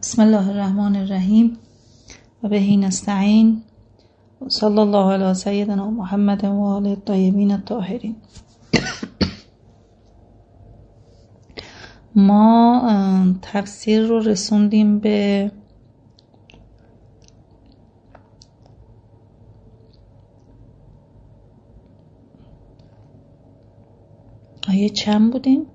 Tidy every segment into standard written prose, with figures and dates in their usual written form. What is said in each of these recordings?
بسم الله الرحمن الرحیم و بهی نستعین صلی الله علی سیدنا محمد و آله الطیبین الطاهرین. ما تفسیر رو رسوندیم به آیه چند بودیم؟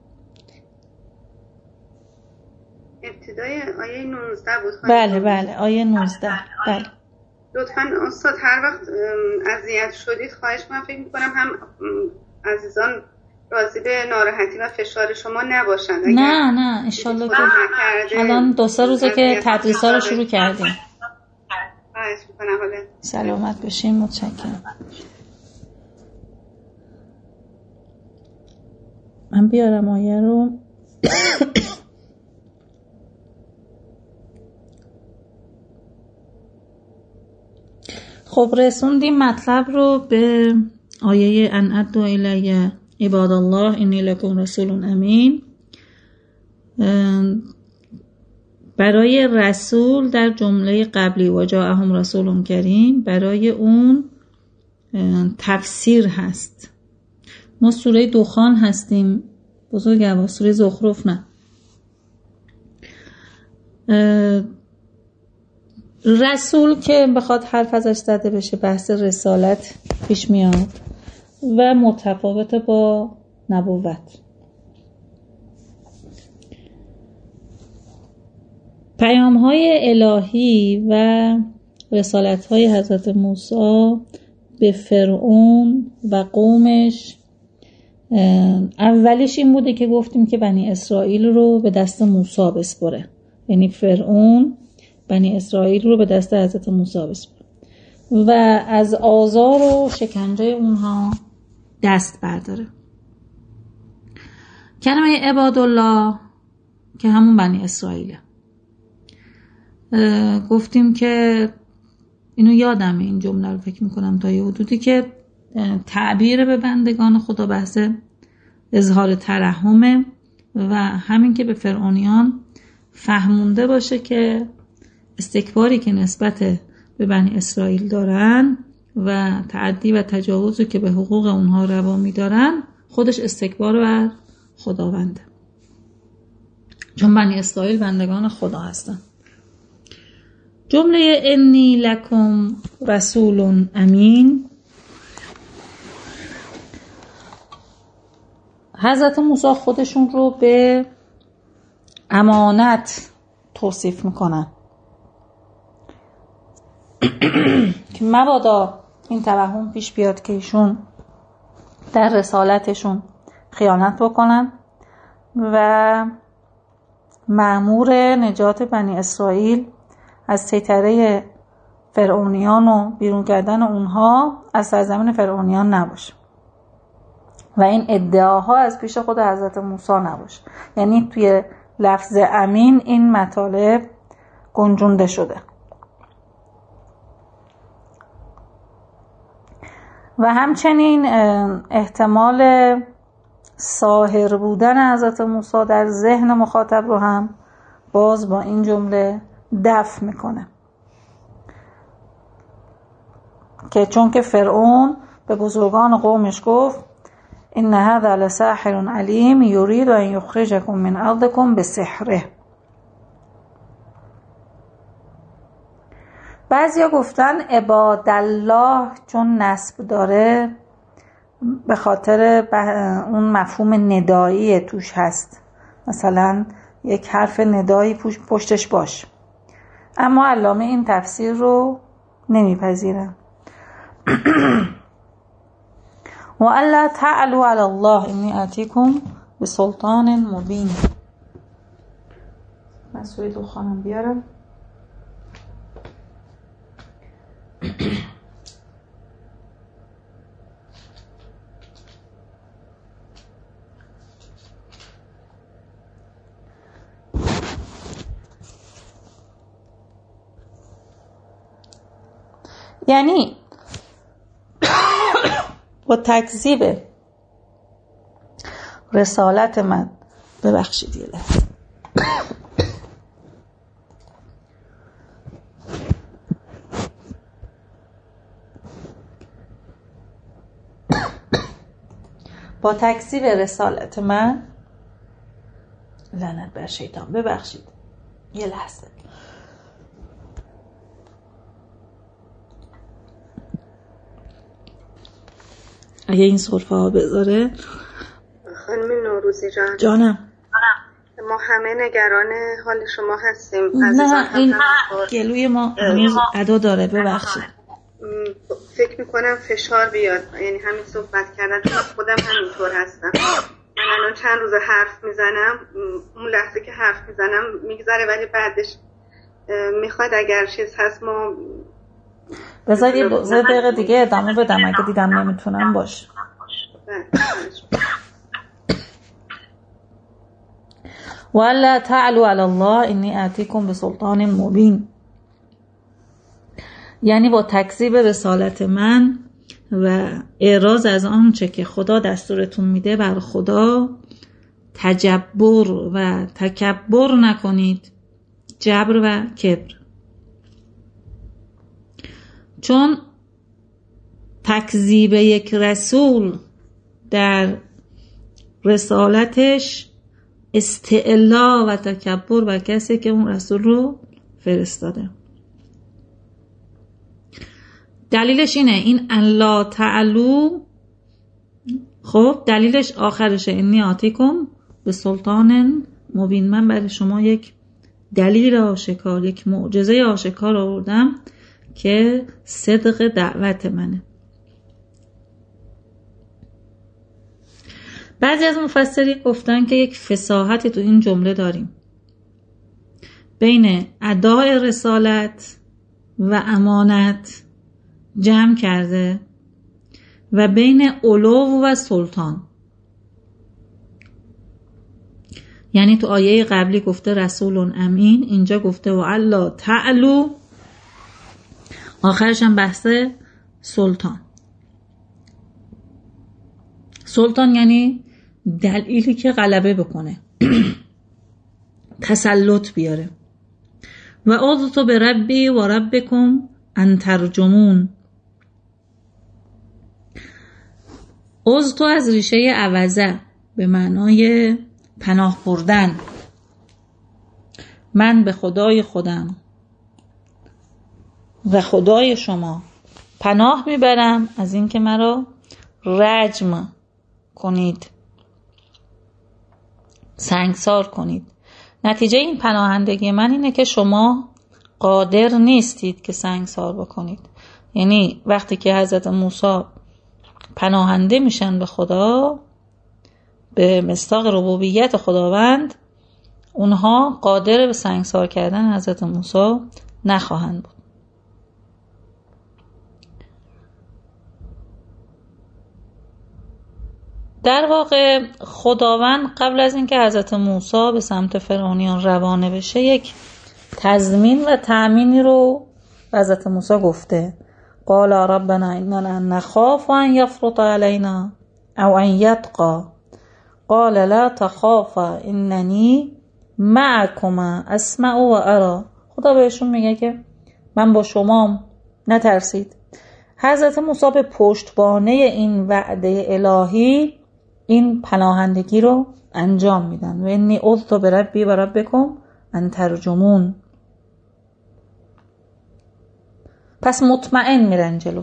ابتدای آیه 19 بود. بله آیه 19. بله لطفاً استاد هر وقت اذیت شدید خواهش من فکر می‌کنم هم عزیزان راضی به ناراحتی و فشار شما نباشند. نه انشالله که الان 2-3 روزه که تدریس‌ها رو شروع کردیم. خواهش می‌کنم. حالا سلامت باشین. متشکرم. من بیارم آیه رو. خب رسوندیم مطلب رو به آیه ان ادعوا الی عباد الله انی لکم رسول امین. برای رسول در جمله قبلی و جاءهم رسول کریم، برای اون تفسیر هست. ما سوره دخان هستیم بزرگوار، سوره زخرف نه. رسول که بخواد حرف ازش زده بشه بحث رسالت پیش میاد و متفاوت با نبوت. پیام‌های الهی و رسالت‌های حضرت موسی به فرعون و قومش اولیش این بوده که گفتیم که بنی اسرائیل رو به دست موسی بسپره، یعنی فرعون بنی اسرائیل رو به دست حضرت موسی بسپره و از آزار و شکنجه اونها دست برداره. کلمه عبادالله که همون بنی اسرائیله، گفتیم که اینو یادمه این جمله رو فکر میکنم تا یه حدودی که تعبیر به بندگان خدا بحث اظهار ترحمه و همین که به فرعونیان فهمونده باشه که استکباری که نسبت به بنی اسرائیل دارن و تعدی و تجاوزی که به حقوق اونها روا می‌دارن خودش استکبار بر خداونده، چون بنی اسرائیل بندگان خدا هستن. جمله انی لکم رسول امین، حضرت موسی خودشون رو به امانت توصیف میکنن که مبادا این توهم پیش بیاد که ایشون در رسالتشون خیانت بکنن و مأمور نجات بنی اسرائیل از سیطره فرعونیان و بیرون کردن اونها از سرزمین فرعونیان نباشه و این ادعاها از پیش خود حضرت موسی نباشه. یعنی توی لفظ امین این مطالب گنجونده شده و همچنین احتمال ساحر بودن حضرت موسی در ذهن مخاطب رو هم باز با این جمله دفع میکنه که چون که فرعون به بزرگان قومش گفت ان هذا لساحر علیم یرید ان یخرجکم من ارضکم بسحره. بعضیا گفتن عبادالله چون نسب داره به خاطر اون مفهوم ندایی توش هست، مثلا یک حرف ندایی پشتش باش، اما علامه این تفسیر رو نمیپذیرن. و الا تعلوا علی الله انی آتیکم بسلطان مبین. من سوره دخانم بیارم. یعنی با تکذیب رسالت من، ببخشید یه لحظه، با تکذیب رسالت من، لعنت بر شیطان، ببخشید یه لحظه، اگه این سرفه ها بذاره. خانم نوروزی جانم، ما همه نگران حال شما هستیم. نه این گلوی ما هنوز ادا داره، ببخشید. فکر میکنم فشار بیاد، یعنی همین صحبت کردن، چون خودم همینطور هستم. من الان چند روز حرف میزنم، اون لحظه که حرف میزنم میگذره، ولی بعدش میخواد اگر چیز هست ما بذار یه دقیقه دیگه ادامه بدم اگه دیدم نمیتونم باش. وَأَلَّا تَعْلُوا عَلَى اللَّهِ إِنِّي آتِيكُمْ بِسُلْطَانٍ مُبِينٍ، یعنی با تکذیب رسالت من و اعراض از آنچه که خدا دستورتون میده بر خدا تجبر و تکبر نکنید، جبر و کبر، چون تکذیب یک رسول در رسالتش استعلا و تکبر بر کسی که اون رسول رو فرستاده. دلیلش اینه، این الا تعلو، خب دلیلش آخرشه انی آتیکم به سلطان مبین، من برای شما یک دلیل آشکار، یک معجزه آشکار آوردم که صدق دعوت منه. بعضی از مفسرین گفتن که یک فصاحتی تو این جمله داریم بین ادای رسالت و امانت جمع کرده و بین علو و سلطان. یعنی تو آیه قبلی گفته رسول امین، اینجا گفته و الا تعلو، آخرش هم بحث سلطان. سلطان یعنی دلیلی که غلبه بکنه، تسلط بیاره. و عذت بربی و ربکم ان ترجمون، عذت از ریشه عوضه به معنای پناه بردن، من به خدای خودم و خدای شما پناه میبرم از اینکه مرا رجم کنید، سنگسار کنید. نتیجه این پناهندگی من اینه که شما قادر نیستید که سنگسار بکنید. یعنی وقتی که حضرت موسی پناهنده میشن به خدا، به مصداق ربوبیت خداوند، اونها قادر به سنگسار کردن حضرت موسی نخواهند بود. در واقع خداوند قبل از اینکه حضرت موسی به سمت فرعونیان روانه بشه یک تضمین و تأمینی رو حضرت موسی گفته. قال ربنا اننا نخاف ان يفرط علينا او ان يطغى قال لا تخافا انني معكما اسمع و ارى. خدا بهشون میگه که من با شما، نترسید. حضرت موسی به پشتوانه این وعده الهی این پناهندگی رو انجام میدن. و انی عذت بربی و ربکم ان ترجمون. پس مطمئن میرن جلو.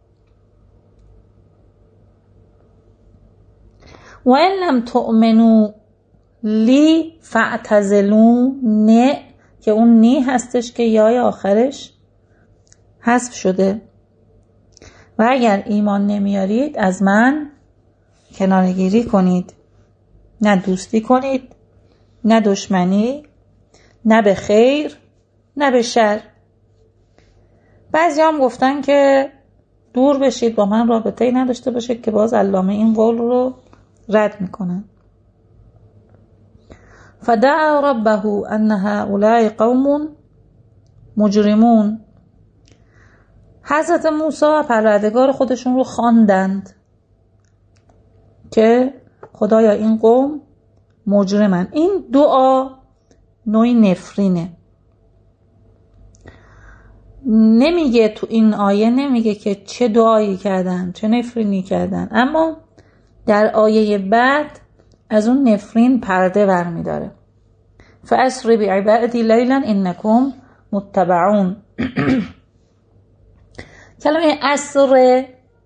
و ان لم تؤمنوا لی فاعتزلون، که اون نی هستش که یای آخرش حذف شده. و اگر ایمان نمیارید از من کنارگیری کنید، نه دوستی کنید، نه دشمنی، نه به خیر، نه به شر. بعضی هم گفتن که دور بشید، با من رابطه‌ای نداشته باشید، که باز علامه این قول رو رد میکنن. فدعا ربه ان هؤلاء قوم مجرمون. حضرت موسی پروردگار خودشون رو خواندند که خدایا این قوم مجرمن. این دعا نوعی نفرینه. نمیگه تو این آیه، نمیگه که چه دعایی کردن، چه نفرینی کردن، اما در آیه بعد از اون نفرین پرده برمی داره. فأسر بعبادی لیلا انکم متبعون. کلمه اسر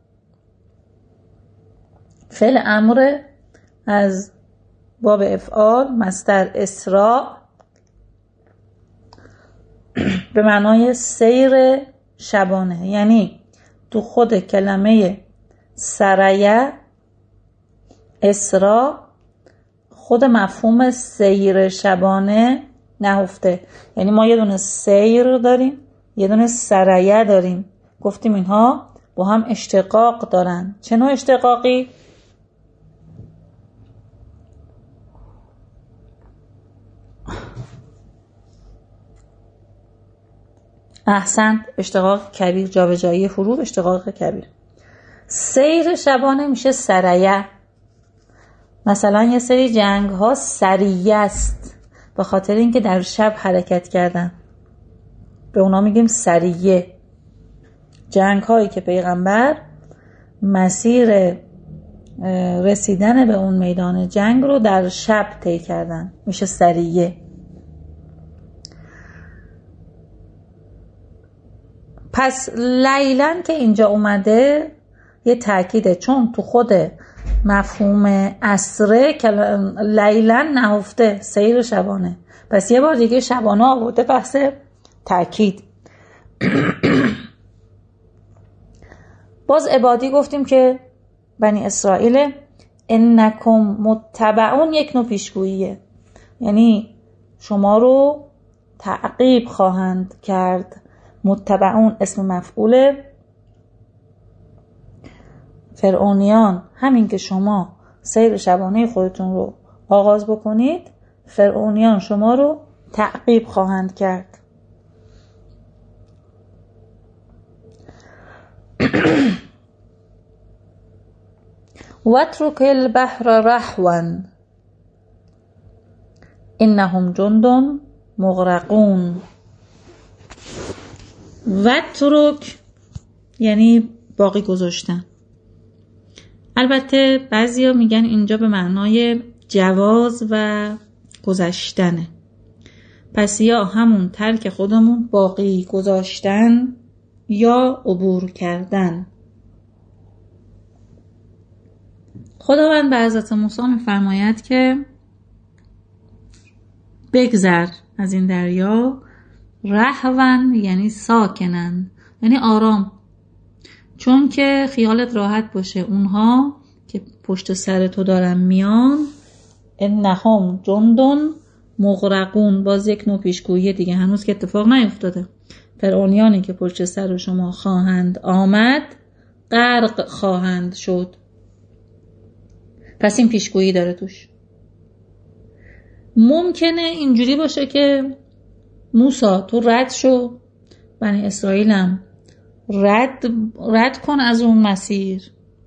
فعل امر از باب افعال مصدر اسراء به معنای سیر شبانه، یعنی تو خود کلمه سریه اسراء خود مفهوم سیر شبانه نهفته. یعنی ما یه دونه سیر داریم، یه دونه سریه داریم، گفتیم اینها با هم اشتقاق دارن. چه نوع اشتقاقی؟ احسنت، اشتقاق کبیر، جابجایی حروف، اشتقاق کبیر. سیر شبانه میشه سریه. مثلا یه سری جنگ ها سریه است به خاطر اینکه در شب حرکت کردن، به اونا میگیم سریه. جنگ هایی که پیغمبر مسیر رسیدن به اون میدان جنگ رو در شب طی کردن میشه سریه. پس لیلن که اینجا اومده یه تأکیده، چون تو خود مفهوم اسره که لیلن نهفته سیر شبانه، پس یه بار دیگه شبانه آورده بحث تأکید. باز عبادی گفتیم که بنی اسرائیل انکم متبعون یک نوع پیشگوییه، یعنی شما رو تعقیب خواهند کرد. متبعون اسم مفعوله. فرعونیان همین که شما سیر شبانه خودتون رو آغاز بکنید، فرعونیان شما رو تعقیب خواهند کرد. واترک البحر رحوا انهم جند مغرقون. واترک یعنی باقی گذاشتن. البته بعضیا میگن اینجا به معنای جواز و گذشتنه، پس یا همون ترک خودمون باقی گذاشتن یا عبور کردن. خداوند به حضرت موسی میفرماید که بگذر از این دریا، رهون یعنی ساکنن، یعنی آرام، چون که خیالت راحت باشه اونها که پشت سر تو دارن میان. انهم جندون مغرقون، باز یک نوع پیشگویی دیگه، هنوز که اتفاق نیفتاده. فرعونیانی که پشت سر شما خواهند آمد غرق خواهند شد. پس این پیشگویی داره توش. ممکنه اینجوری باشه که موسی تو رد شو، بنی اسرائیلم رد کن از اون مسیر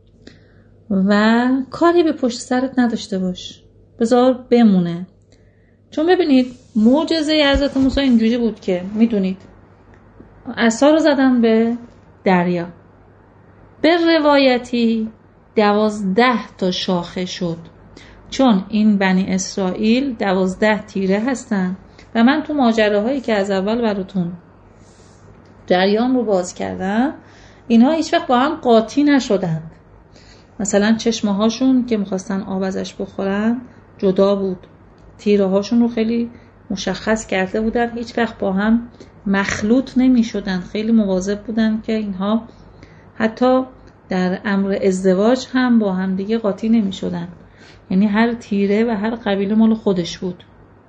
و کاری به پشت سرت نداشته باش، بذار بمونه. چون ببینید معجزه حضرت موسی اینجوری بود که میدونید عصا رو زدن به دریا، به روایتی 12 تا شاخه شد، چون این بنی اسرائیل 12 تیره هستن و من تو ماجراهایی که از اول براتون جریان رو باز کردم اینها هیچ وقت با هم قاطی نشدند. مثلا چشمه هاشون که میخواستن آب ازش بخورن جدا بود، تیره هاشون رو خیلی مشخص کرده بودن، هیچ وقت با هم مخلوط نمی شدن. خیلی مواظب بودن که اینها حتی در امر ازدواج هم با هم دیگه قاطی نمی شدن، یعنی هر تیره و هر قبیله مال خودش بود.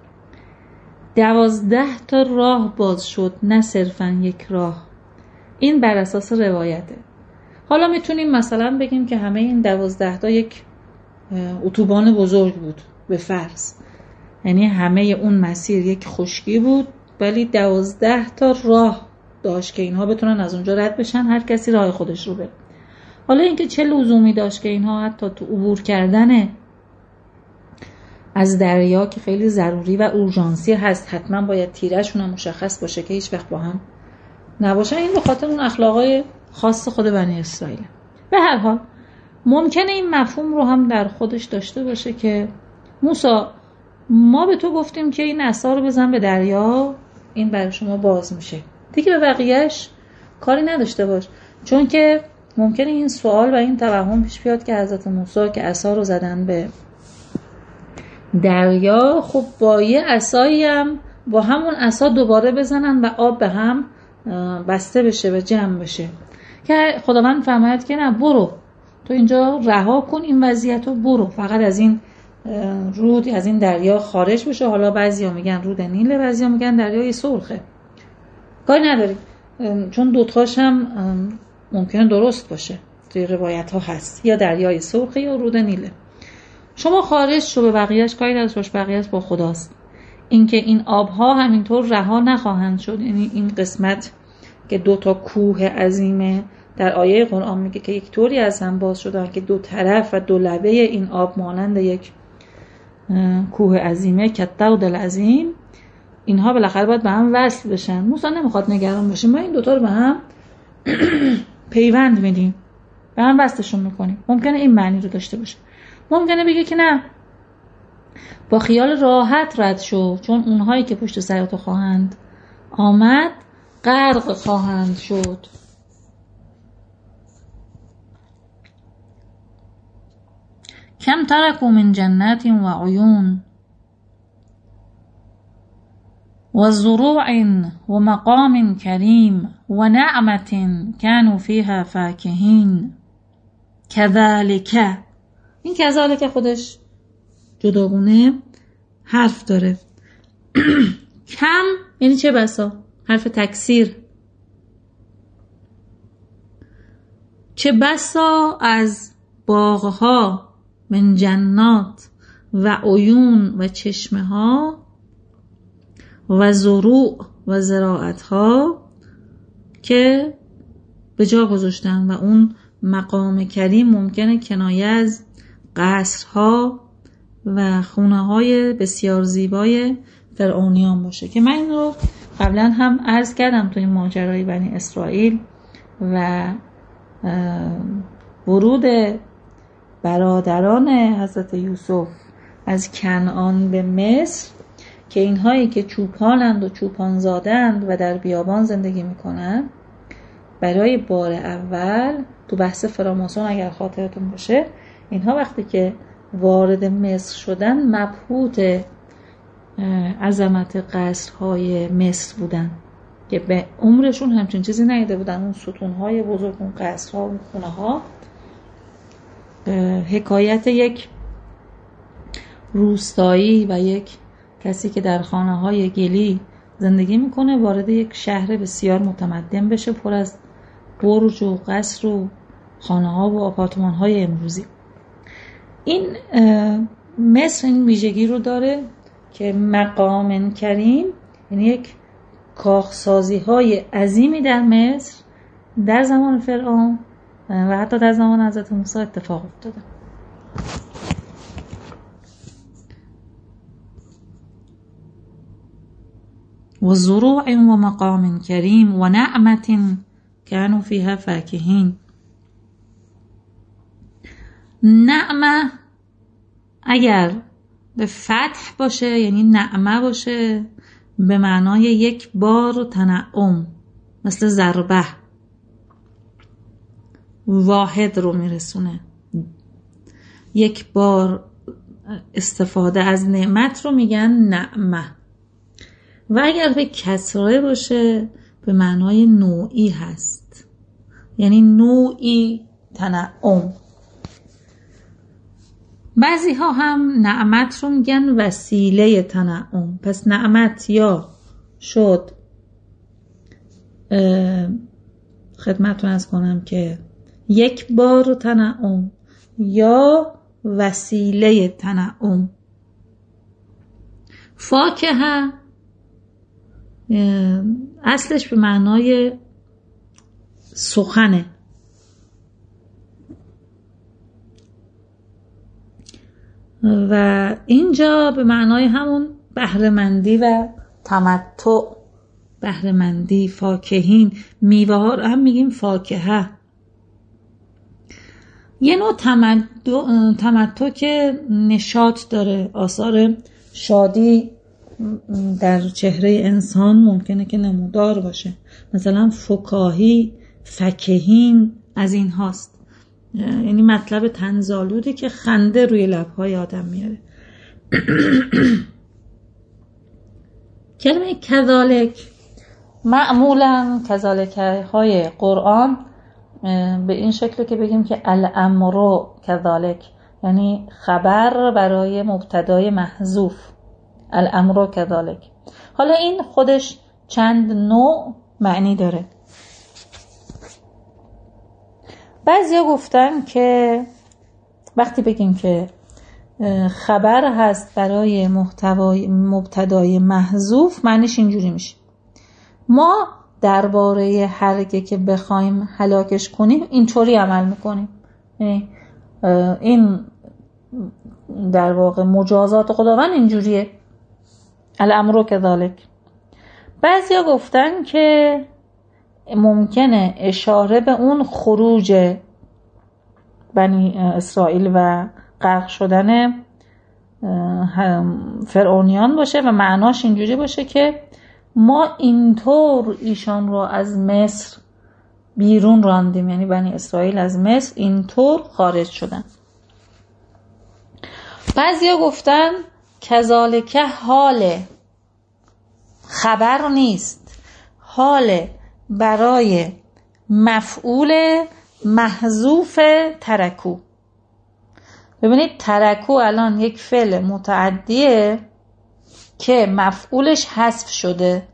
12 تا راه باز شد، نه صرفا یک راه. این بر اساس روایته. حالا میتونیم مثلا بگیم که همه این 12 تا یک اتوبان بزرگ بود به فرض، یعنی همه اون مسیر یک خشکی بود ولی 12 تا راه داشت که اینها بتونن از اونجا رد بشن، هر کسی راه خودش رو بره. حالا اینکه چه لزومی داشت که اینها حتی تو عبور کردن از دریا که خیلی ضروری و اورژانسی هست، حتما باید تیره‌شون هم مشخص باشه که هیچ وقت با هم نباشن. این به خاطر اون اخلاقای خاص خود بنی اسرائیل. به هر حال ممکنه این مفهوم رو هم در خودش داشته باشه که موسی ما به تو گفتیم که این عصا رو بزن به دریا، این برای شما باز میشه، دیگه به بقیهش کاری نداشته باش. چون که ممکنه این سوال و این توهم پیش بیاد که حضرت موسی که عصا رو زدن به دریا، خب با یه عصایی هم با همون عصا دوباره بزنن و آب به هم بسته بشه و جمع بشه، که خداوند فرماید که نه، برو تو اینجا رها کن این وضعیت رو، برو فقط از این رود، از این دریا خارج بشه. حالا بعضیا میگن رود نیل، بعضیا میگن دریای سرخه، کاری نداری، چون دوتاش هم ممکنه درست باشه، توی روایت ها هست، یا دریای سرخه یا رود نیله. شما خارج شو، به بقیهش کاری نداشت، بقیهش با خداست. اینکه این آبها همینطور رها نخواهند شد، یعنی این قسمت که 2 کوه عظیمه در آیه قرآن میگه که یک طوری از هم باز شدن که 2 طرف و 2 لبه این آب مانند یک کوه عظیمه، کالطود العظیم، اینها بالاخره باید به هم وصل بشن. موسی نمیخواد نگران باشه، ما این 2 رو به هم پیوند میدیم، به هم وصلشون میکنیم. ممکنه این معنی رو داشته باشه. ممکنه بگه که نه، با خیال راحت رد شو، چون اونهایی که پشت سرتو خواهند آمد غرق خواهند شد. کم ترکوا من جنات و عیون و زروع و مقام کریم و نعمت كانوا فيها فاکهین. کذالک، این کذالک خودش جداگونه حرف داره. کم یعنی چه بسا، حرف تکثیر. چه بسا از باغها، من جنات و عیون و چشمه ها و زروع و زراعت ها که به جا گذاشتن، و اون مقام کریم ممکنه کنایه از قصرها و خونه های بسیار زیبای فرعونیان باشه، که من این رو قبلا هم عرض کردم توی ماجرای بنی اسرائیل و ورود برادران حضرت یوسف از کنعان به مصر، که اینهایی که چوپانند و چوپان زادند و در بیابان زندگی میکنند، برای بار اول تو بحث فراماسون اگر خاطرتون باشه، اینها وقتی که وارد مصر شدن مبهوت عظمت قصرهای مصر بودن که به عمرشون همچین چیزی ندیده بودن. اون ستونهای بزرگ، اون قصرها، اون خونه ها حکایت یک روستایی و یک کسی که در خانه های گلی زندگی میکنه وارد یک شهر بسیار متمدن بشه، پر از برج و قصر و خانه ها و آپارتمان های امروزی. این مصر این ویژگی رو داره که مقام کریم، یعنی یک کاخسازی های عظیمی در مصر در زمان فرعون و حتی در زمان حضرت موسی اتفاق افتاده. و زروع و مقام کریم و نعمت كانوا فيها فاکهین. نعمه اگر به فتح باشه، یعنی نعمه باشه به معنای یک بار و تنعم، مثل ضربه، واحد رو میرسونه، یک بار استفاده از نعمت رو میگن نعمه. و اگر به کسره باشه به معنای نوعی هست، یعنی نوعی تنعم. بعضی ها هم نعمت رو میگن وسیله تنعم. پس نعمت یا شد خدمتتون عرض کنم که یک بار تنعم یا وسیله تنعم. فاکهه اصلش به معنای سخنه و اینجا به معنای همون بهره‌مندی و تمتع، بهره‌مندی. فاکهین، میوه ها رو هم میگیم فاکهه. یه نوع تمتع که نشاط داره، آثار شادی در چهره انسان ممکنه که نمودار باشه، مثلا فکاهی، فکهین، از این هاست. یعنی مطلب طنزآلودی که خنده روی لبهای آدم میاره. کلمه کذالک معمولا کذالک های قرآن به این شکل که بگیم که الامر کذالک، یعنی خبر برای مبتدای محذوف، الامر کذالک. حالا این خودش چند نوع معنی داره. بعضیا گفتن که وقتی بگیم که خبر هست برای مبتدای محذوف، معنیش اینجوری میشه: ما درباره هرگه که بخوایم هلاکش کنیم اینطوری عمل میکنیم. این در واقع مجازات خداوند اینجوریه، الامر کذالک. بعضیا گفتن که ممکنه اشاره به اون خروج بنی اسرائیل و غرق شدن فرعونیان باشه و معناش اینجوری باشه که ما اینطور ایشان رو از مصر بیرون راندیم، یعنی بنی اسرائیل از مصر اینطور خارج شدن. بعضیا گفتن کذالک حاله، خبر نیست، حاله برای مفعول محذوف ترکو. ببینید ترکو الان یک فعل متعدیه که مفعولش حذف شده.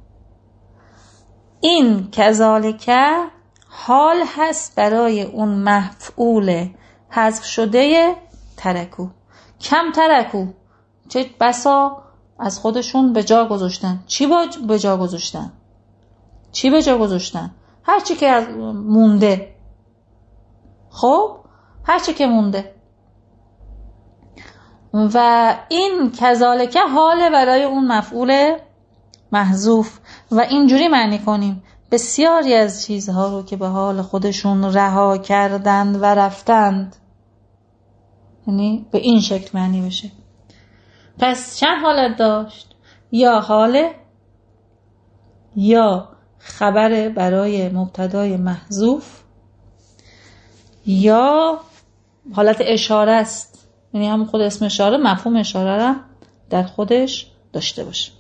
این کذالک حال هست برای اون مفعول حذف شده ترکو. کم ترکو، چه بسا از خودشون به جا گذاشتن. چی به جا گذاشتن؟ چی به جا گذاشتن؟ هرچی که مونده. خب هرچی که مونده. و این کذالک حال برای اون مفعول محذوف. و اینجوری معنی کنیم بسیاری از چیزها رو که به حال خودشون رها کردند و رفتند، یعنی به این شکل معنی بشه. پس چند حالت داشت؟ یا حاله، یا خبر برای مبتدای محذوف، یا حالت اشاره است، یعنی هم خود اسم اشاره مفهوم اشاره را در خودش داشته باشه.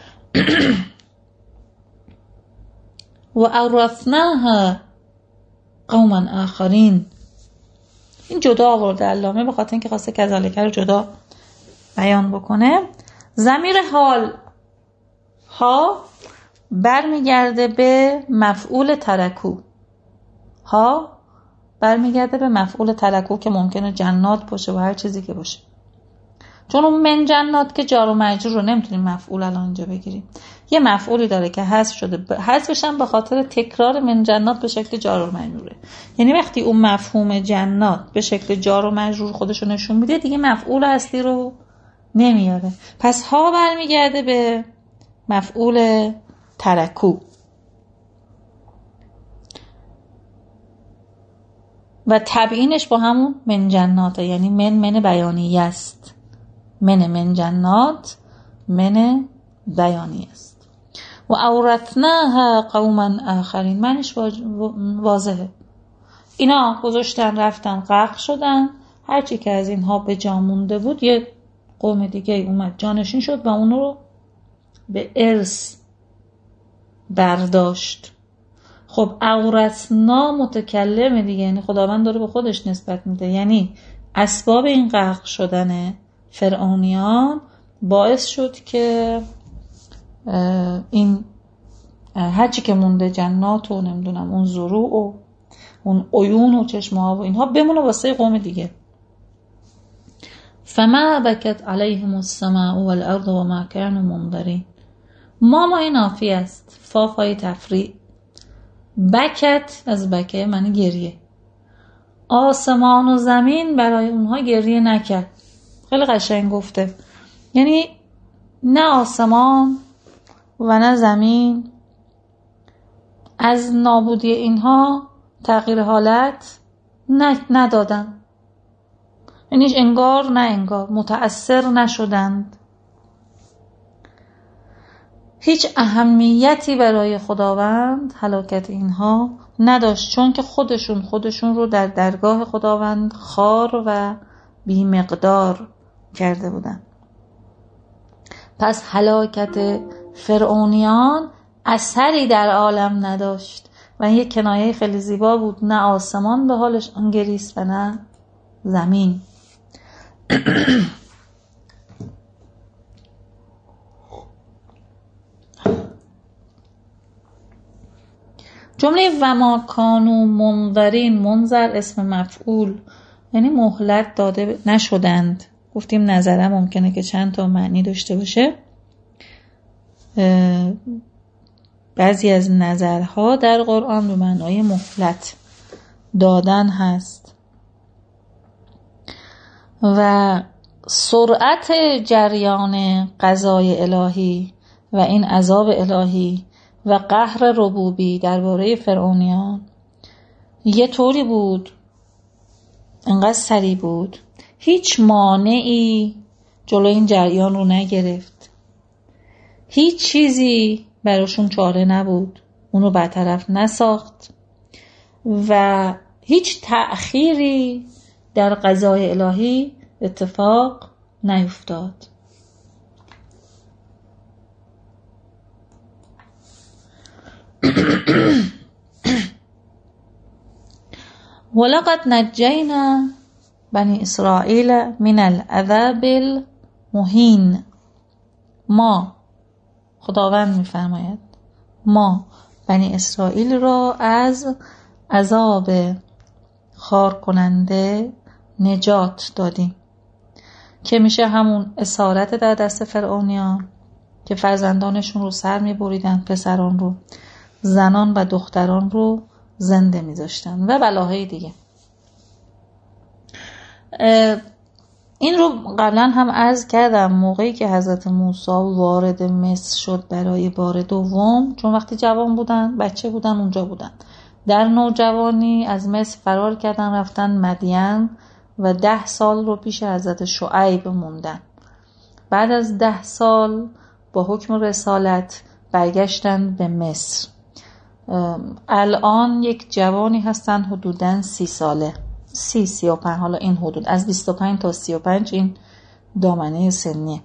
و اورثناها قوما آخرین. این جدا آورده علامه به خاطر اینکه خواسته کذالک رو جدا بیان بکنه. ضمیر حال ها برمیگرده به مفعول ترکو. ها برمیگرده به مفعول ترکو که ممکنه جنات باشه و هر چیزی که باشه. چون اون من جنات که جار و مجرور رو نمیتونیم مفعول الان اینجا بگیریم. یه مفعولی داره که حذف شده، حذفش هم به خاطر تکرار من جنات به شکل جار و مجروره. یعنی وقتی اون مفهوم جنات به شکل جار و مجرور خودشو نشون میده دیگه مفعول اصلی رو نمیاره. پس ها برمیگرده به مفعول ترکو و تبیینش با همون من جناته، یعنی من بیانیه است. من جنات من بیانیه است. و اورثناها قوما آخرین، منش واضحه. اینا گذاشتن رفتن غرق شدن، هرچی که از اینها به جا مونده بود یه قوم دیگه اومد جانشین شد و اونو رو به ارث برداشت. خب اورثنا متکلمه دیگه، یعنی خداوند داره به خودش نسبت میده. یعنی اسباب این غرق شدن فرعونیان باعث شد که این هرچی که مونده جنات و نمیدونم اون زروع و اون عیون و چشمه ها و اینها بمونه واسه قوم دیگه. فما بکت علیهم السماء والارض وما كانوا منذرین. ما این نافی است، فافای تفریع. بکت از بکه معنی گریه. آسمان و زمین برای اونها گریه نکرد. خیلی قشنگ گفته. یعنی نه آسمان و نه زمین از نابودی اینها تغییر حالت ندادن. یعنی انگار نه انگار متأثر نشدند. هیچ اهمیتی برای خداوند هلاکت اینها نداشت، چون که خودشون رو در درگاه خداوند خوار و بی مقدار کرده بودند. پس هلاکت فرعونیان اثری در عالم نداشت و این یک کنایه خیلی زیبا بود. نه آسمان به حالش انگریست و نه زمین. جمله و ما کانوا منذرین، منذر اسم مفعول، یعنی مهلت داده نشدند. گفتیم نظره ممکنه که چند تا معنی داشته باشه. بعضی از نظرها در قرآن به معنای مهلت دادن هست. و سرعت جریان قضای الهی و این عذاب الهی و قهر ربوبی درباره فرعونیان یه طوری بود، انقدر سریع بود، هیچ مانعی جلوی این جریان رو نگرفت. هیچ چیزی براشون چاره نبود، اونو برطرف نساخت و هیچ تأخیری در قضای الهی اتفاق نیفتاد. ولقد نجینا بنی اسرائیل من العذاب المهین. ما، خداوند میفرماید، ما بنی اسرائیل را از عذاب خار کننده نجات دادیم، که میشه همون اسارت در دست فرعونیان که فرزندانشون رو سر میبریدن، پسران رو، زنان و دختران رو زنده میذاشتن و بلاهای دیگه. این رو قبلا هم عرض کردم. موقعی که حضرت موسی وارد مصر شد برای بار دوم، چون وقتی جوان بودن، بچه بودن، اونجا بودن، در نوجوانی از مصر فرار کردن، رفتن مدین و 10 سال رو پیش حضرت شعیب موندن. بعد از 10 سال با حکم رسالت برگشتن به مصر. الان یک جوانی هستن حدوداً 30 ساله، 35، حالا این حدود از 25 تا 35 این دامنه سنیه.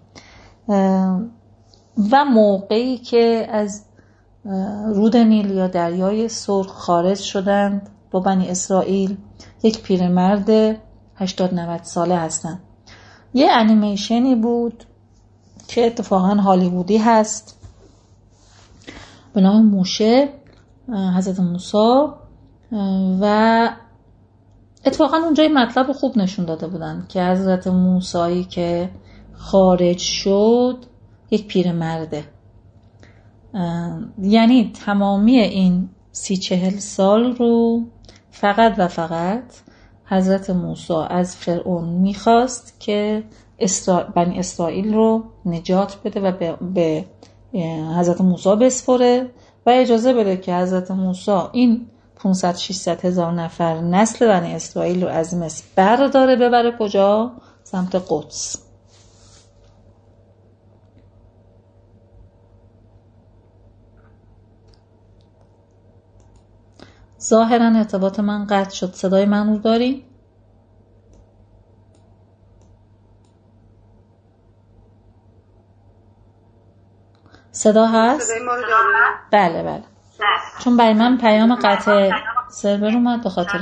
و موقعی که از رود نیل یا دریای سرخ خارج شدند با بنی اسرائیل، یک پیرمرد 80-90 ساله هستن. یه انیمیشنی بود که اتفاقا هالیوودی هست به نام موشه، حضرت موسی، و اتفاقا اونجا یه مطلب خوب نشون داده بودن که حضرت موسی که خارج شد یک پیرمرده. یعنی تمامی این 30-40 سال رو فقط و فقط حضرت موسی از فرعون میخواست که بنی اسرائیل رو نجات بده و به حضرت موسی بسپره و اجازه بده که حضرت موسی این 500-600 هزار نفر نسل بنی اسرائیل رو از مصر برداره، ببره کجا؟ سمت قدس. ظاهرا ارتباط من قطع شد. صدای من رو داری؟ صدا هست؟ صدای ما رو داری؟ بله بله. چون برای من پیام قطع سرور اومد به خاطر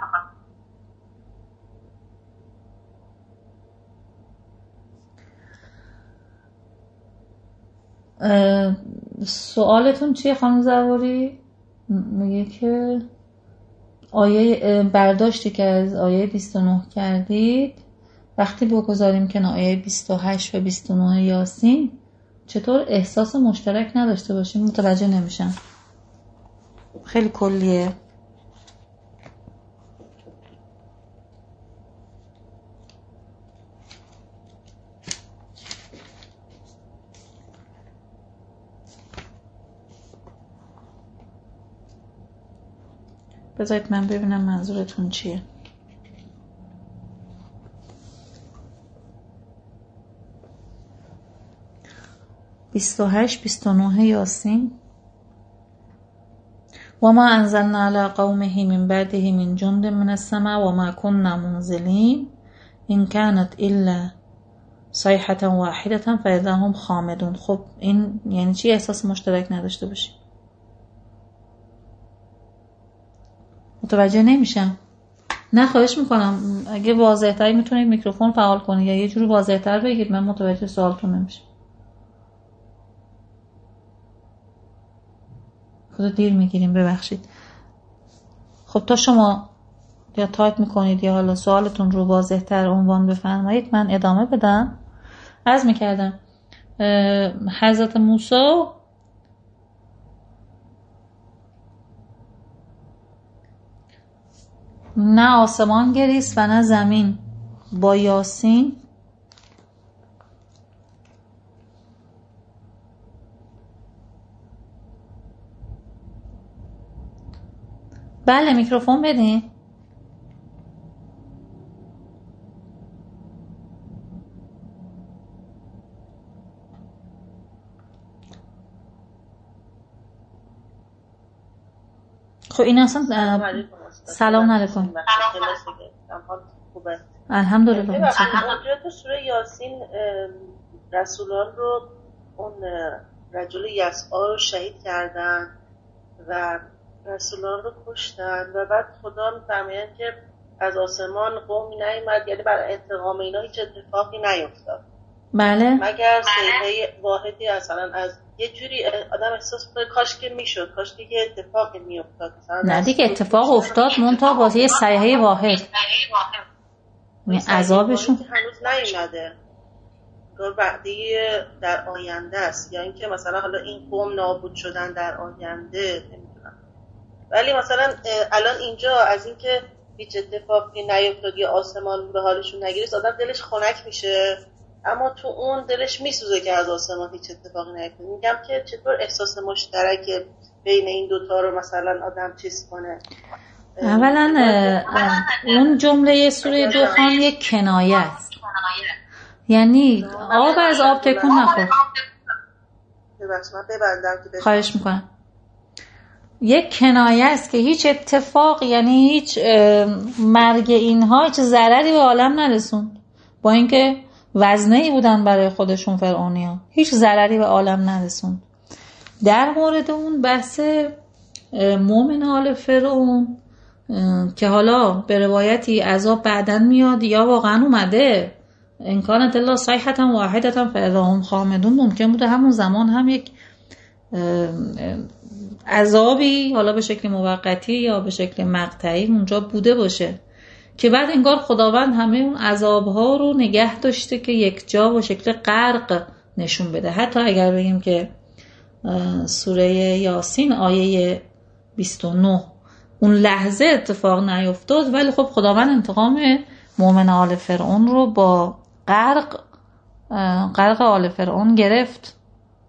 سوالتون چیه خانم زواری؟ میگه که آیه برداشتی که از آیه 29 کردید وقتی بگذاریم که آیه 28 و 29 یاسین چطور احساس مشترک نداشته باشیم؟ متوجه نمیشم. خیلی کلیه. بذارید من ببینم منظورتون چیه. 28-29 یاسین. وما انزلنا على قومه من بعده من جند من السماء وما كنا منزلين إن كانت إلا صيحة واحدة فإذا هم خامدون. خب این یعنی چی؟ احساس مشترک نداشته باشی. متوجه نمیشم. نه خواهش میکنم اگه واضح‌تر میتونید میکروفون فعال کنید یا یه جوری واضح‌تر بگید، من متوجه سوالتون نمیشم. خود دیر میگیریم ببخشید. خب تا شما یا تایپ میکنید یا حالا سوالتون رو واضح‌تر عنوان بفرمایید من ادامه بدم. عرض میکردم حضرت موسی نه آسمان گریست و نه زمین. با یاسین بله میکروفون بدین. خب این اصلا سلام علیکم. الحمدلله. اونجا تو سوره یاسین رسولان رو اون رجل یسعا رو شهید کردن و رسولان رو کشتن و بعد خدا می‌فرماید که از آسمان قومی نیامد، یعنی برای انتقام اینا هیچ اتفاقی نیفتاد. بله. مگر صیحه واحدی مثلا از یه جوری آدم احساس کنه کاش که میشد، کاش که یه اتفاقی میافتاد. نه دیگه اتفاق افتاد منتها با یه صیحه واحد. این عذابشون هنوز نیومده. بعدی در آینده است، یا اینکه مثلا حالا این قوم نابود شدن در آینده نمیدونم. ولی مثلا الان اینجا از اینکه هیچ اتفاقی نیفتاد یا آسمان به حالشون نگیرید آدم دلش خنک میشه، اما تو اون دلش میسوزه که از آسمان هیچ اتفاقی نیفتاد. میگم که چطور احساس مشترک بین این دوتا رو مثلا آدم چیز کنه. اولا اون جمله سوره دخان یک کنایه است، یعنی آب از آب تکون نخورد. خواهش میکنم. یک کنایه است که هیچ اتفاق، یعنی هیچ مرگ اینها هیچ ضرری به عالم نرسوند، با اینکه وزنه‌ای بودن برای خودشون فرعونیان، هیچ ضرری به عالم نرسوند. در مورد اون بحث مؤمن آل فرعون که حالا به روایتی عذاب بعدن میاد یا واقعا اومده، ان کانت الا صیحة واحدة فاذا هم خامدون، ممکن بوده همون زمان هم یک عذابی حالا به شکل موقتی یا به شکل مقطعی اونجا بوده باشه که بعد انگار خداوند همه اون عذابها رو نگه داشته که یک جا با شکل غرق نشون بده. حتی اگر بگیم که سوره یاسین آیه 29 اون لحظه اتفاق نیفتاد، ولی خب خداوند انتقام مؤمن آل فرعون رو با غرق آل فرعون گرفت.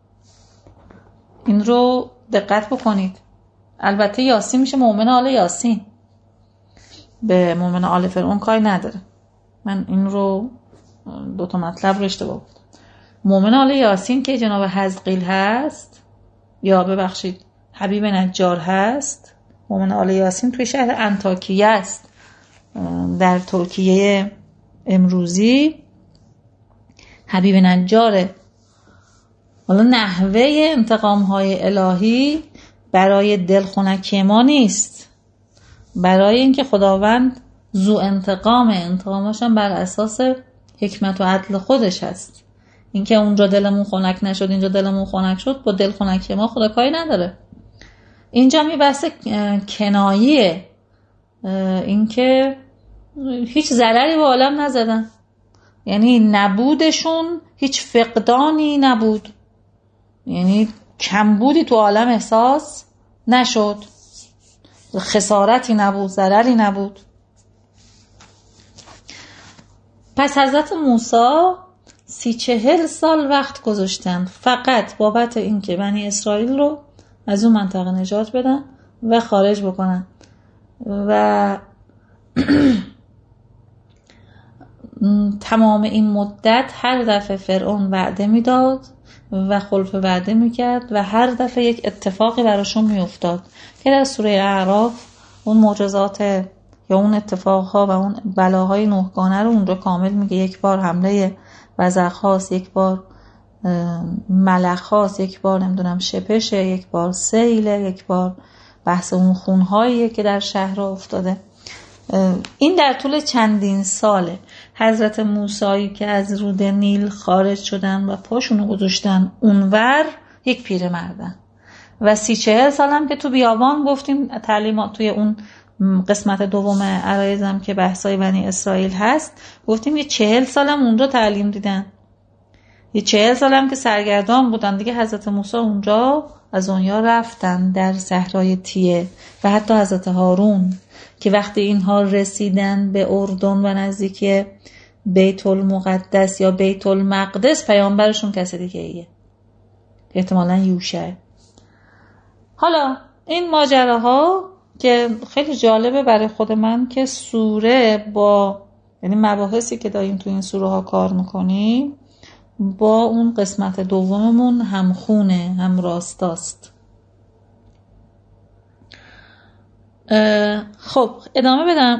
این رو دقت بکنید. البته یاسین میشه مؤمن آل یاسین، به مؤمن آل فرعون کاری نداره. من این رو دوتا مطلب رو اشتباه بود. مؤمن آل یاسین که جناب حزقیل هست، یا ببخشید حبیب نجار هست. مؤمن آل یاسین توی شهر انطاکیه است در ترکیه امروزی. حبیب نجاره. حالا نحوه انتقام های الهی برای دلخنکی ما نیست، برای اینکه خداوند ذو انتقامش هم بر اساس حکمت و عدل خودش هست. اینکه اونجا دلمون خنک نشد اینجا دلمون خنک شد، با دلخنکی ما خدا کاری نداره. اینجا می بحث کناییه، اینکه هیچ ضرری به عالم نزدن، یعنی نبودشون هیچ فقدانی نبود، یعنی کمبودی تو عالم احساس نشد، خسارتی نبود، ضرری نبود. پس حضرت موسی 30-40 سال وقت گذاشتن فقط بابت اینکه بنی اسرائیل رو از اون منطقه نجات بدن و خارج بکنن و تمام این مدت هر دفعه فرعون وعده میداد و خلف وعده میکرد و هر دفعه یک اتفاقی براشون میافتاد که در سوره اعراف اون معجزات یا اون اتفاقها و اون بلاهای نوحگانه رو اونجا کامل میگه. یک بار حمله وزغ‌هاست، یک بار ملخ‌هاست، یک بار نمیدونم شپشه، یک بار سیله، یک بار بحث اون خونهاییه که در شهر افتاده. این در طول چندین ساله. حضرت موسی که از رود نیل خارج شدن و پاشونو گذاشتن اونور یک پیرمردن و 30-40 سالم که تو بیابان گفتیم تعلیمات توی اون قسمت دوم عرایزم که بحثای بنی اسرائیل هست گفتیم یه 40 سالم اونجا تعلیم دیدن، یه 40 سالم که سرگردان بودن دیگه. حضرت موسی اونجا از اونجا رفتن در صحرای تیه و حتی حضرت هارون که وقتی اینها رسیدن به اردن و نزدیکی بیت المقدس یا بیت المقدس پیامبرشون کسی دیگه ایه، احتمالاً یوشع. حالا این ماجراها که خیلی جالبه برای خود من که سوره با یعنی مباحثی که داریم تو این سوره ها کار میکنیم با اون قسمت دوممون همخونه، هم راستاست. خب ادامه بدم.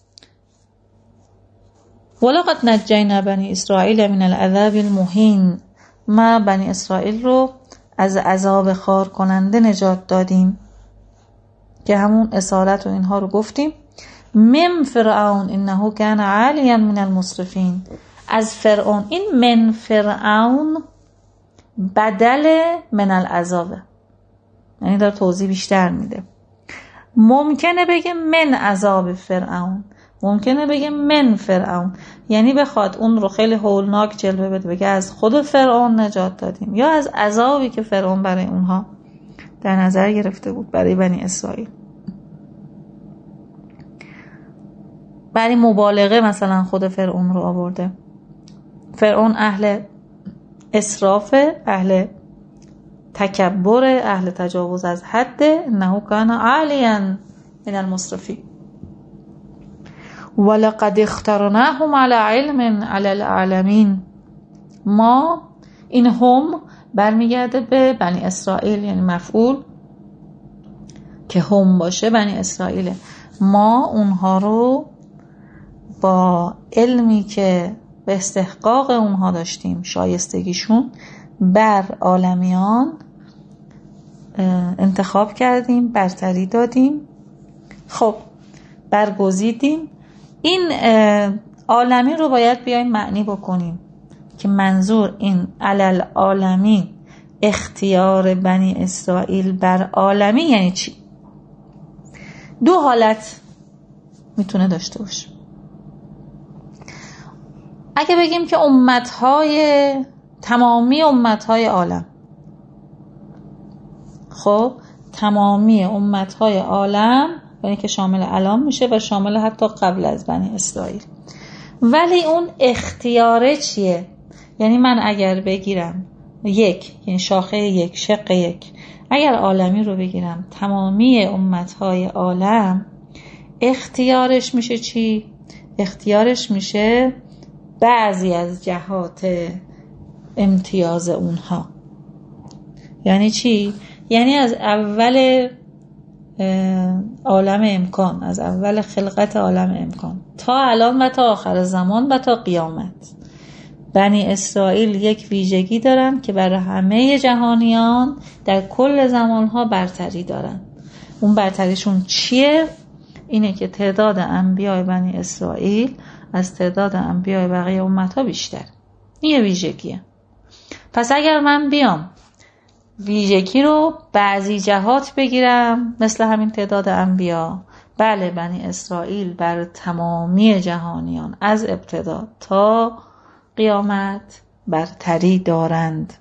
ولقد نجینا بنی اسرائیل من العذاب المهین، ما بنی اسرائیل رو از عذاب خار کننده نجات دادیم که همون اسارت و اینها رو گفتیم. من فرعون انه کان عالیا من المسرفین، از فرعون. این من فرعون بدل من العذاب، یعنی داره توضیح بیشتر میده. ممکنه بگه من عذاب فرعون، ممکنه بگه من فرعون، یعنی بخواد اون رو خیلی هولناک جلوه بده بگه از خود فرعون نجات دادیم یا از عذابی که فرعون برای اونها در نظر گرفته بود برای بنی اسرائیل. برای مبالغه مثلا خود فرعون رو آورده. فرعون اهل اسرافه، اهل تکبر، اهل تجاوز از حد. انه کان عالیا من المسرفین ولقد اخترناهم على علم على العالمین. ما، این هم برمیگرده به بنی اسرائیل، یعنی مفعول که هم باشه بنی اسرائیل. ما اونها رو با علمی که به استحقاق اونها داشتیم، شایستگیشون، بر عالمیان انتخاب کردیم، برتری دادیم، خب برگزیدیم. این عالمی رو باید بیایم معنی بکنیم که منظور این علل عالمی اختیار بنی اسرائیل بر عالمی یعنی چی. دو حالت میتونه داشته باشه. اگه بگیم که تمامی امتهای عالم، خب تمامی امتهای عالم یعنی که شامل الان میشه و شامل حتی قبل از بنی اسرائیل. ولی اون اختیاره چیه؟ یعنی من اگر بگیرم یک، یعنی شاخه یک، شق یک، اگر عالمی رو بگیرم تمامی امتهای عالم، اختیارش میشه چی؟ اختیارش میشه بعضی از جهات امتیاز اونها. یعنی چی؟ یعنی از اول عالم امکان، از اول خلقت عالم امکان تا الان و تا آخر زمان و تا قیامت، بنی اسرائیل یک ویژگی دارن که برای همه جهانیان در کل زمانها برتری دارن. اون برتریشون چیه؟ اینه که تعداد انبیاء بنی اسرائیل از تعداد انبیاء بقیه امتها بیشتر. این یه ویژگیه. پس اگر من بیام ویژگی رو بعضی جهات بگیرم مثل همین تعداد انبیا، بله بنی اسرائیل بر تمامی جهانیان از ابتدا تا قیامت برتری دارند.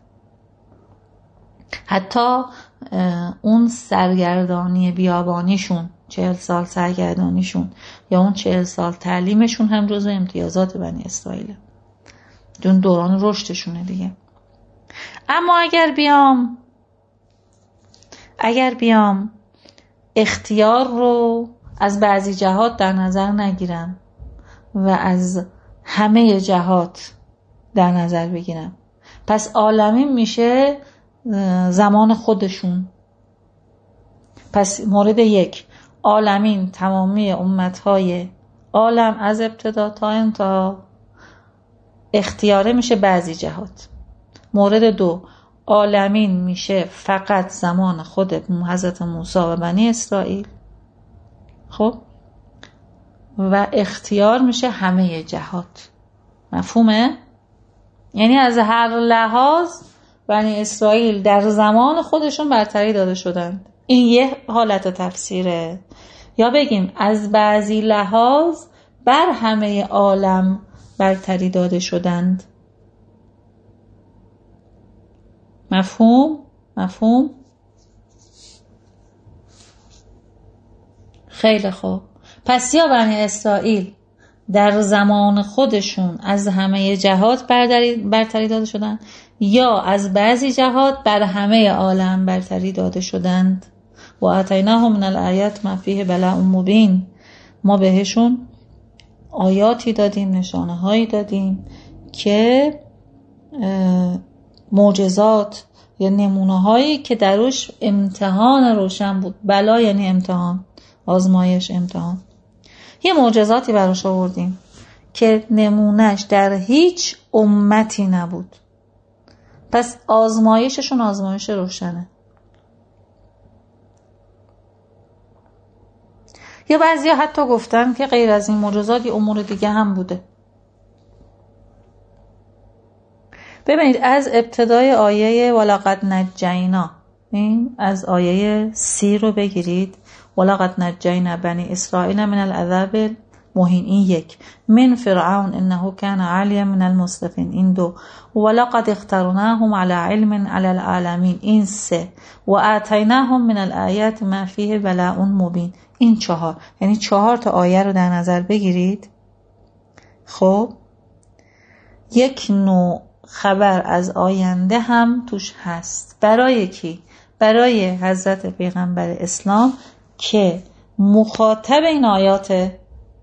حتی اون سرگردانی بیابانیشون، 40 سال سرگردانیشون یا اون 40 سال تعلیمشون هم جزو امتیازات بنی اسرائیل، چون دوران رشدشونه دیگه. اما اگر بیام اختیار رو از بعضی جهات در نظر نگیرم و از همه جهات در نظر بگیرم، پس عالمین میشه زمان خودشون. پس مورد 1 عالمین تمامی امتهای عالم از ابتدا تا انتها، اختیاره میشه بعضی جهات. مورد 2 عالمین میشه فقط زمان خود حضرت موسی و بنی اسرائیل. خب و اختیار میشه همه جهات. مفهومه؟ یعنی از هر لحاظ بنی اسرائیل در زمان خودشون برتری داده شدند. این یه حالت تفسیره. یا بگیم از بعضی لحاظ بر همه عالم برتری داده شدند. مفهوم؟ خیلی خوب. پس یا بنی اسرائیل در زمان خودشون از همه جهات برتری داده شدند، یا از بعضی جهات بر همه عالم برتری داده شدند. و آتیناهم من الآیات ما فیه بلاء مبین. ما بهشون آیاتی دادیم، نشانه هایی دادیم که معجزات یا نمونه هایی که دروش امتحان روشن بود. بلا یعنی امتحان، آزمایش، امتحان. یه معجزاتی براش آوردیم که نمونهش در هیچ امتی نبود. پس آزمایششون آزمایش روشنه. یا بعضیا حتی گفتن که غیر از این معجزات یه امور دیگه هم بوده. ببینید از ابتدای آیه ولقد نجینا، این از آیه 30 رو بگیرید. ولقد نجینا بنی اسرائیل من العذاب المهین، این 1. من فرعون انه كان عالیا من المسرفین، این 2. ولقد اخترناهم على علم على العالمین، این 3. و آتیناهم من الآیات ما فیه بلاء مبین، این 4. یعنی 4 تا آیه رو در نظر بگیرید. خب یک نوع خبر از آینده هم توش هست. برای کی؟ برای حضرت پیغمبر اسلام که مخاطب این آیاته.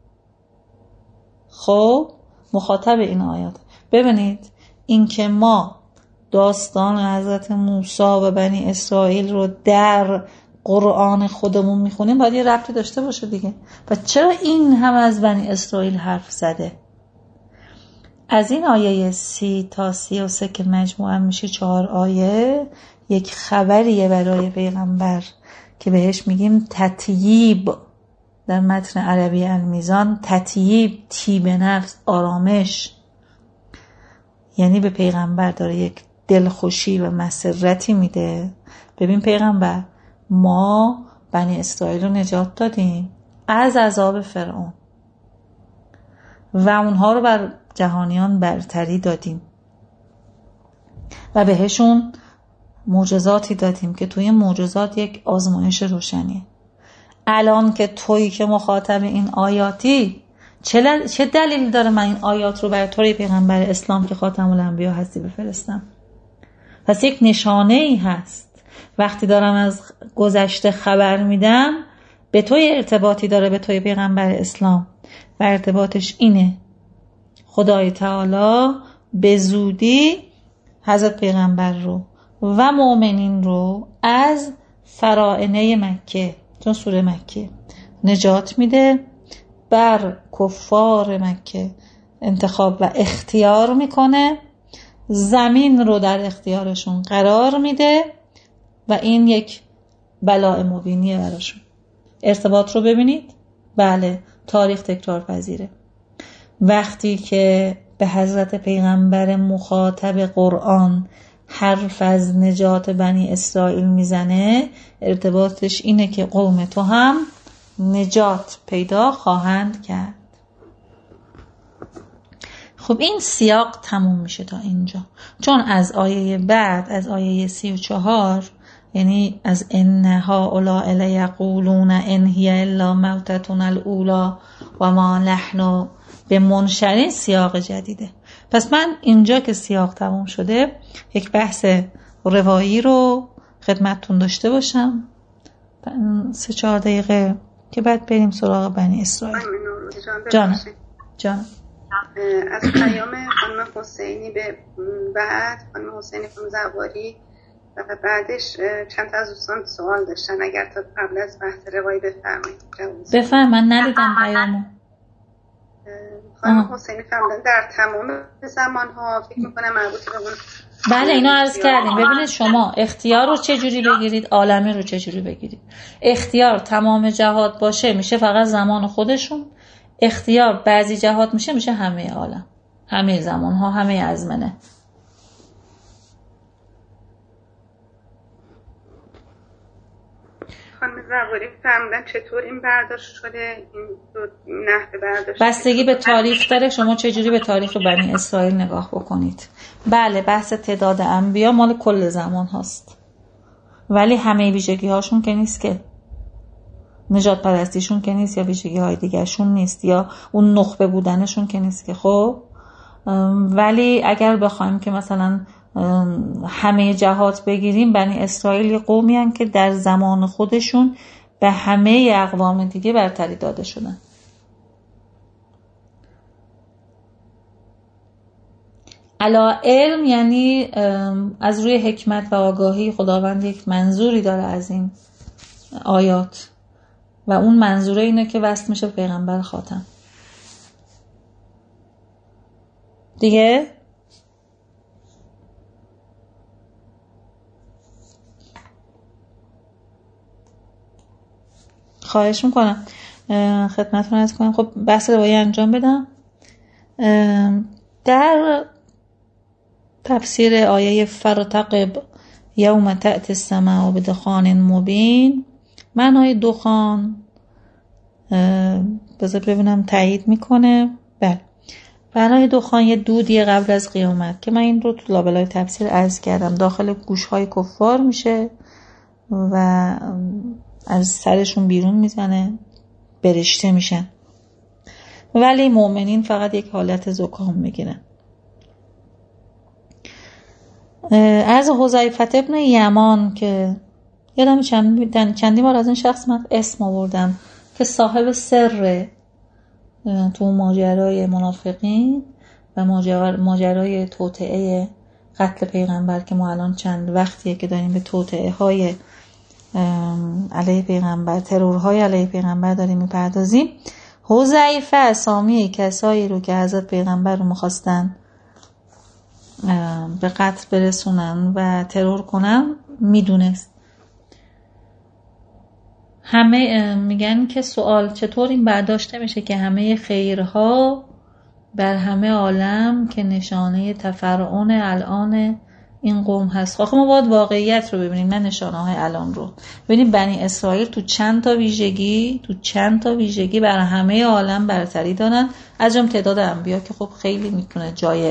خب مخاطب این آیات. ببینید این که ما داستان حضرت موسی و بنی اسرائیل رو در قرآن خودمون میخونیم باید یه ربطی داشته باشه دیگه. و چرا این هم از بنی اسرائیل حرف زده؟ از این آیه 30 تا 33 که مجموعا میشه 4 آیه، یک خبریه برای پیغمبر که بهش میگیم تطییب. در متن عربی المیزان تطییب، طیب نفس، آرامش. یعنی به پیغمبر داره یک دلخوشی و مسرتی میده. ببین پیغمبر، ما بنی اسرائیل رو نجات دادیم از عذاب فرعون و اونها رو بر جهانیان برتری دادیم و بهشون معجزاتی دادیم که توی معجزات یک آزمایش روشنیه. الان که تویی که مخاطب این آیاتی، چه دلیل داره من این آیات رو بر توی پیغمبر اسلام که خاتم الانبیا هستی بفرستم؟ پس یک نشانه ای هست. وقتی دارم از گذشته خبر میدم به توی ارتباطی داره، به توی پیغمبر اسلام، و ارتباطش اینه خدای تعالی به زودی حضرت پیغمبر رو و مؤمنین رو از فرائنه مکه، چون سوره مکه، نجات میده. بر کفار مکه انتخاب و اختیار میکنه، زمین رو در اختیارشون قرار میده و این یک بلاء مبینیه براشون. ارتباط رو ببینید. بله، تاریخ تکرار پذیره. وقتی که به حضرت پیغمبر مخاطب قرآن حرف از نجات بنی اسرائیل میزنه، ارتباطش اینه که قوم تو هم نجات پیدا خواهند کرد. خب این سیاق تموم میشه تا اینجا، چون از آیه بعد، از آیه 34، یعنی از انها اولاء لیقولون ان هی الا موتتنا الاولی و ما نحن بمنشرین، سیاق جدیده. پس من اینجا که سیاق تموم شده یک بحث روایی رو خدمتتون داشته باشم 3-4 دقیقه که بعد بریم سراغ بنی اسرائیل. جانم از پیام خانم حسینی به بعد خانم حسینی خانم زواری و بعدش چند تا از دوستان سوال داشتن، اگر تا قبل از بحث روایی بفرمایید. بفرم، من ندیدم پیامو. خانم حسینی فرمودن در تمام زمانها، فکر میکنم مربوط به اون. بله اینو عرض کردیم. ببینید شما اختیار رو چه جوری بگیرید، عالمی رو چه جوری بگیرید. اختیار تمام جهات باشه میشه فقط زمان خودشون، اختیار بعضی جهات میشه همه عالم، همه زمان ها، همه ازمنه. خانم زواری فرمودن چطور این برداشت شده، این دو نحوه برداشت بستگی به تاریخ داره، شما چجوری به تاریخ بنی اسرائیل نگاه بکنید. بله بحث تعداد انبیا مال کل زمان هاست، ولی همه ویژگی هاشون که نیست، که نجات پرستیشون که نیست، یا ویژگی های دیگرشون نیست، یا اون نخبه بودنشون که نیست که. خب ولی اگر بخوایم که مثلا همه جهات بگیریم، بنی اسرائیل قومی هستند که در زمان خودشون به همه اقوام دیگه برتری داده شدن. علا علم یعنی از روی حکمت و آگاهی خداوند یک منظوری داره از این آیات و اون منظوره اینه که وصل میشه پیغمبر خاتم دیگه. خواهش میکنم خدمتتون عرض کنم. خب بحث روایی انجام بدم. در تفسیر آیه فرتقب یوم تأتی السماء بدخان مبین، معنای دخان بذار ببینم تایید میکنه. بله معنای دخان یه دودی قبل از قیامت که من این رو تو لابلای تفسیر عرض کردم، داخل گوشهای کفار میشه و از سرشون بیرون میزنه، برشته میشن، ولی مؤمنین فقط یک حالت زکام میگیرن. از حذیفه ابن یمان که یادم چندی بار از این شخص من اسم آوردم که صاحب سر تو ماجرای منافقین و ماجرای توطئه قتل پیغمبر، که ما الان چند وقتیه که داریم به توطئه های علیه پیغمبر، ترورهای علیه پیغمبر داریم میپردازیم. حذیفه اسامی کسایی رو که حضرت پیغمبر رو میخواستن به قتل برسونن و ترور کنن میدونست. همه میگن که سوال چطور این برداشته میشه که همه خیرها بر همه عالم که نشانه تفرعون الان این قوم هست. آخه ما باید واقعیت رو ببینیم نه نشانه های الان رو. ببینیم بنی اسرائیل تو چند تا ویژگی بر همه عالم برتری دارن، از جمله تعداد انبیا که خب خیلی میتونه جای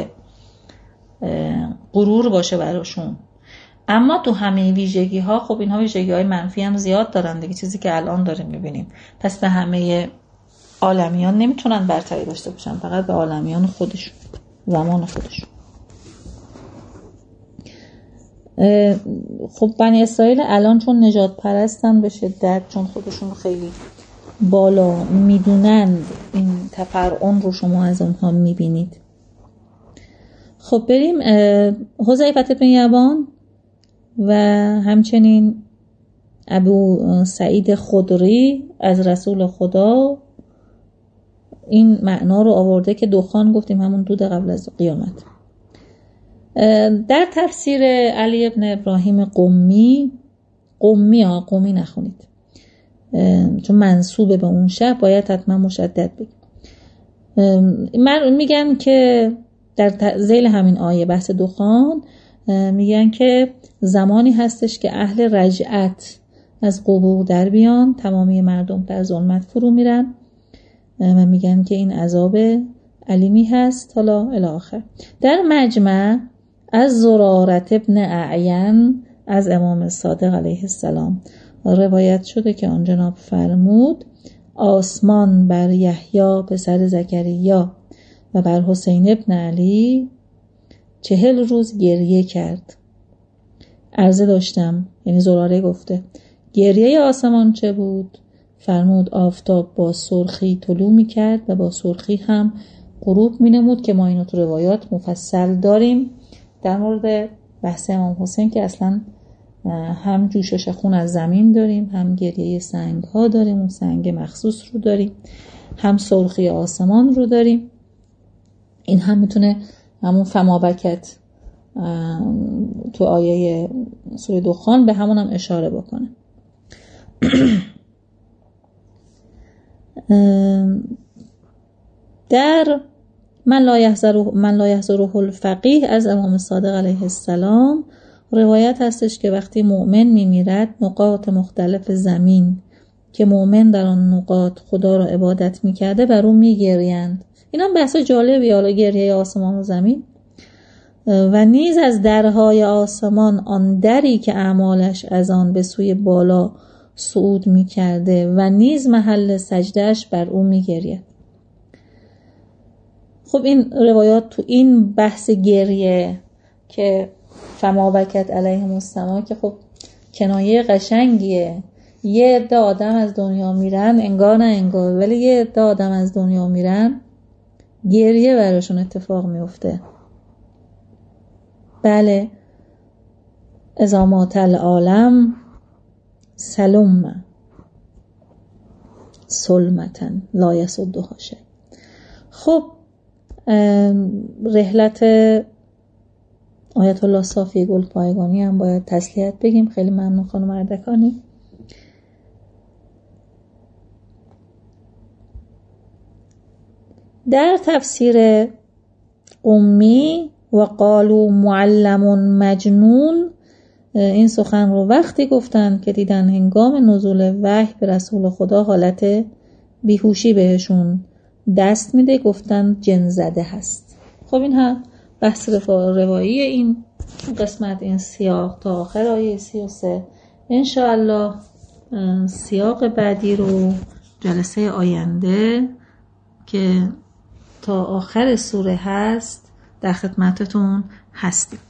غرور باشه براشون، اما تو همه ویژگی ها خب اینها ویژگی های منفی هم زیاد دارن دیگه، چیزی که الان داریم میبینیم. پس به همه عالمیان نمیتونن برتری داشته باشن، فقط به عالمیان خودشون، زمان خودشون. خب بنی اسرائیل الان چون نجات پرستن به شدت، چون خودشون خیلی بالا میدونن، این تفرعون رو شما از اونها میبینید. خب بریم حذیفه بن یمان و همچنین ابو سعید خدری از رسول خدا این معنا رو آورده که دخان گفتیم همون دود قبل از قیامت. در تفسیر علی ابن ابراهیم قمی نخونید چون منسوبه به اون شهر، باید حتما مشدد بگیم. میگن که در ذیل همین آیه بحث دخان میگن که زمانی هستش که اهل رجعت از قبور در بیان، تمامی مردم در ظلمت فرو میرن و میگن که این عذاب علیمی هست. حالا الی آخر. در مجمع از زرارت ابن اعین از امام صادق علیه السلام روایت شده که آن جناب فرمود آسمان بر یحیی پسر زکریا و بر حسین ابن علی 40 روز گریه کرد. عرضه داشتم، یعنی زراره گفته گریه آسمان چه بود؟ فرمود آفتاب با سرخی طلوع می کرد و با سرخی هم غروب مینمود که ما اینو تو روایات مفصل داریم در مورد بحث امام حسین که اصلا هم جوشش خون از زمین داریم، هم گریه سنگ ها داریم، اون سنگ مخصوص رو داریم، هم سرخی آسمان رو داریم. این هم میتونه همون فما بکت تو آیه سوره دخان به همون هم اشاره بکنه. در من لا یحضره الفقیه از امام صادق علیه السلام روایت هستش که وقتی مؤمن میمیرد نقاط مختلف زمین که مؤمن در آن نقاط خدا را عبادت میکرده بر اون میگریند. این هم بحث جالبی، حالا گریه آسمان و زمین. و نیز از درهای آسمان آن دری که اعمالش از آن به سوی بالا صعود میکرده و نیز محل سجدهش بر اون میگرید. خب این روایات تو این بحث گریه که فما بکت علیهم السما که خب کنایه قشنگیه. یه عده آدم از دنیا میرن انگار نه انگار، ولی یه عده آدم از دنیا میرن گریه براشون اتفاق میفته. بله، اذا مات العالم سلم سلمتن لا یسدها شیء. خب رحلت آیت الله صافی گلپایگانی هم باید تسلیت بگیم. خیلی ممنون خانم اردکانی. در تفسیر امی و قالوا معلم مجنون این سخن رو وقتی گفتن که دیدن هنگام نزول وحی به رسول خدا حالت بیهوشی بهشون دست میده، گفتن جن زده هست. خب این هم بحث روایی این قسمت، این سیاق تا آخر آیه 33. انشاءالله سیاق بعدی رو جلسه آینده که تا آخر سوره هست در خدمتتون هستیم.